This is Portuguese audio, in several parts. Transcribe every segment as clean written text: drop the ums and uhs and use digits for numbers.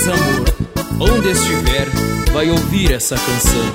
desamor, onde estiver, vai ouvir essa canção.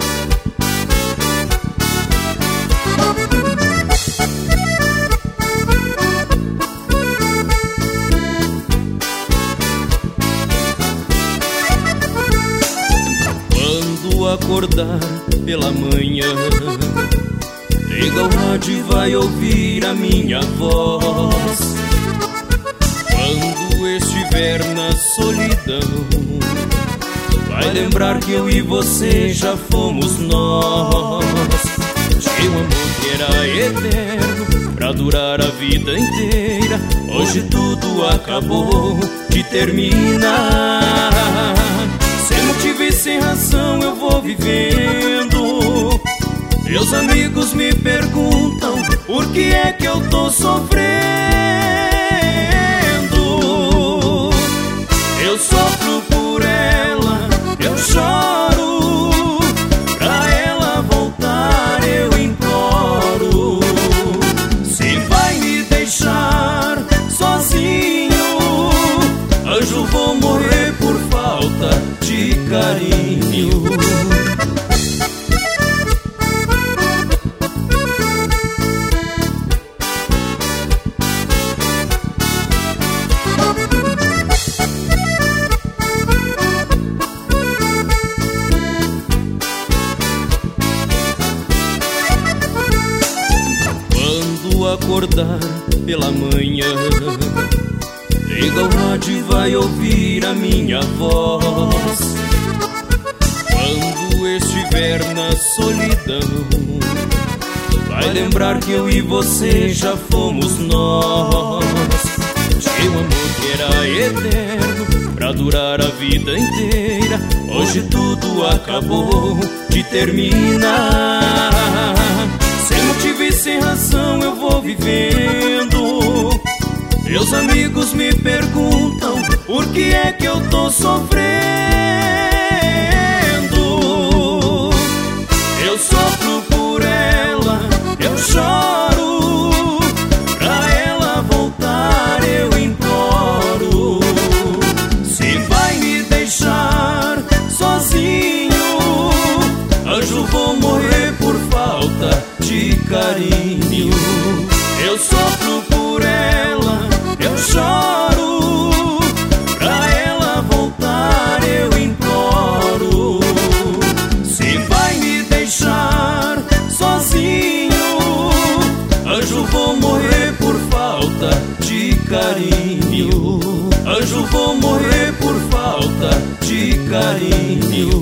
Quando acordar pela manhã, liga o rádio e vai ouvir a minha voz. Quando estiver na solidão, vai lembrar que eu e você já fomos nós. Tinha um amor que era eterno, pra durar a vida inteira. Hoje tudo acabou de terminar. Sem motivo e sem razão eu vou vivendo. Meus amigos me perguntam por que é que eu tô sofrendo. Eu sofro por ela, eu choro. Pra ela voltar eu imploro. Se vai me deixar sozinho, anjo, vou morrer por falta de carinho. Acordar pela manhã, liga o rádio e vai ouvir a minha voz. Quando estiver na solidão, vai lembrar que eu e você já fomos nós. Tinha um amor que era eterno, pra durar a vida inteira. Hoje tudo acabou de terminar. Sem motivo e sem razão eu vou vivendo. Meus amigos me perguntam por que é que eu tô sofrendo. Eu sofro por ela, eu choro. Pra ela voltar eu imploro. Se vai me deixar sozinho, anjo, vou morrer por falta de carinho. Eu sofro por ela, eu choro. Pra ela voltar eu imploro. Se vai me deixar sozinho, anjo, vou morrer por falta de carinho. Anjo, vou morrer por falta de carinho.